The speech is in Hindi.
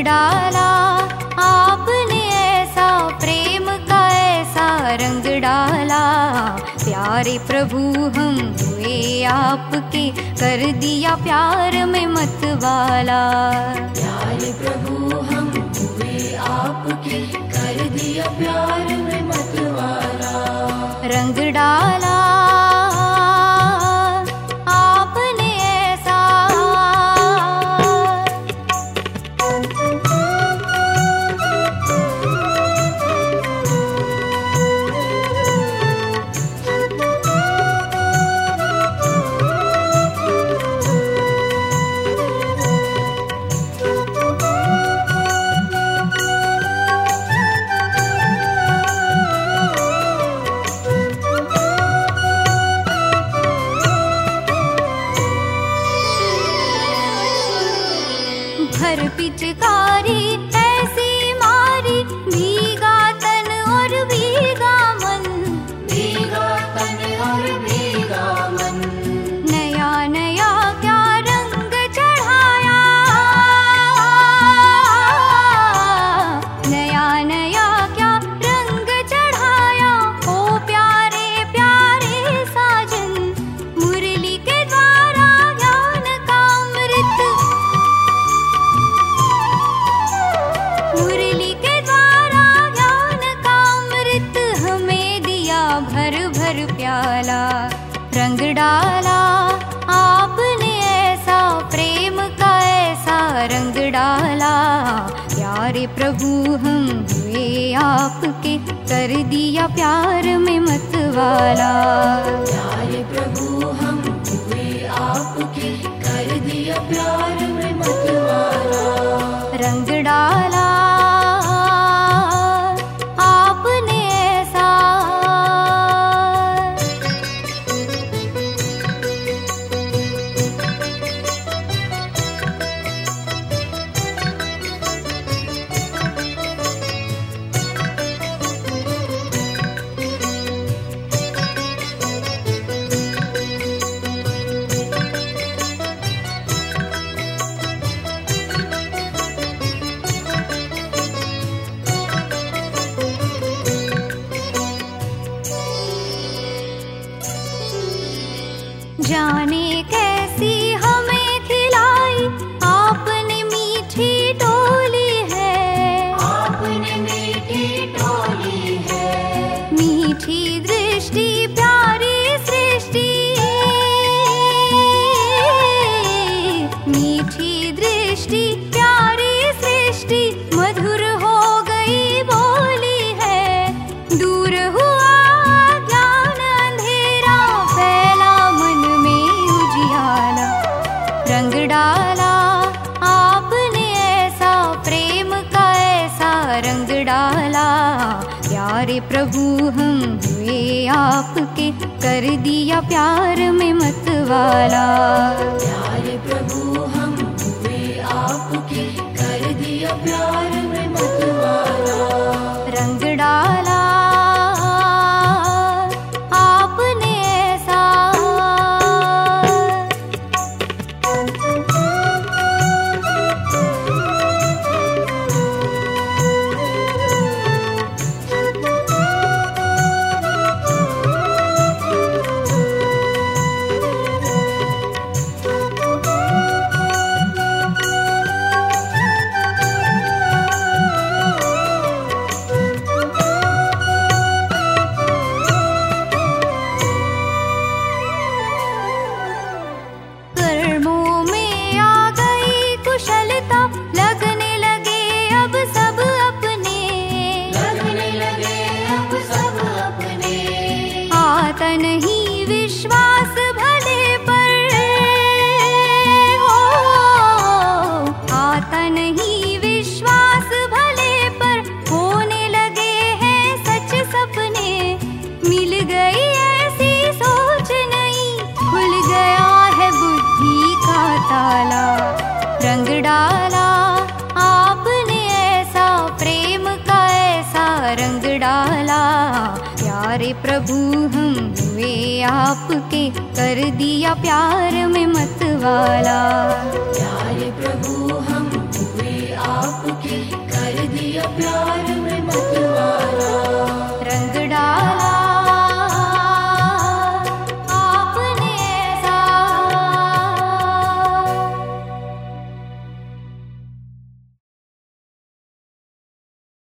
डाला आपने ऐसा, प्रेम का ऐसा रंग डाला। प्यारे प्रभु हम हुए आपके, कर दिया प्यार में मतवाला। प्यारे प्रभु हम हुए आपके, कर दिया प्यार में मतवाला। रंग डाला आपने ऐसा। भर पिचकारी ऐसी मारी, भीगा तन और भीगा मन। भीगा तन और भीगा मन। नया नया क्या रंग चढ़ाया, नया नया क्या रंग चढ़ाया। ओ प्यारे प्यारे साजन, मुरली के द्वारा ज्ञान का अमृत, मुरली के द्वारा ज्ञान का अमृत हमें दिया भर भर प्याला। रंग डाला आपने ऐसा, प्रेम का ऐसा रंग डाला। प्यारे प्रभु हम हुए आपके, कर दिया प्यार में मतवाला। प्यारे प्रभु हम हुए आपके, कर दिया प्यार में मतवाला। रंग डाला आपने ऐसा। जाने कैसी हमें खिलाई आपने मीठी टोली है। आपने मीठी टोली है। मीठी दृष्टि प्यारी सृष्टि, मीठी दृष्टि प्यारी सृष्टि। मधुर हो गई बोली है, दूर हुआ ज्ञान अंधेरा, फैला मन में उजियाला। रंग डाला आपने ऐसा, प्रेम का ऐसा रंग डाला। प्यारे प्रभु हम हुए आपके, कर दिया प्यार में मतवाला। प्यारे प्रभु हम हुए आपके, कर दिया प्यार में मतवाला। रंग डाला आपने ऐसा। कर्मों में आ गई कुशलता, लगने लगे अब सब अपने। लगने लगे अब सब अपने। आता नहीं विश्वास भले पर, हो आता नहीं विश्वास भले पर। होने लगे हैं सच सपने, मिल गई ऐसी सोच नहीं, खुल गया है बुद्धि का ताला। रंग डाला आपने ऐसा, प्रेम का ऐसा रंग डाला। प्यारे प्रभु हम हुए आपके, कर दिया प्यार में मतवाला। प्यारे प्रभु हम हुए आपके, कर दिया प्यार